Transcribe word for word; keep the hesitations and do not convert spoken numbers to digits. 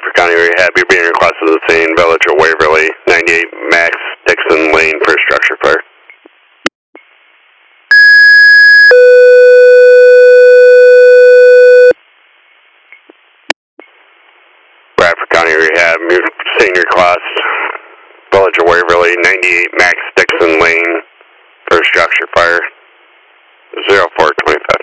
Bradford County Rehab, you're being requested to the scene, Village of Waverly, ninety-eight Max Dixon Lane for a structure fire. Bradford County Rehab, you're seeing request, Village of Waverly, ninety-eight Max Dixon Lane for a structure fire, zero four twenty-five.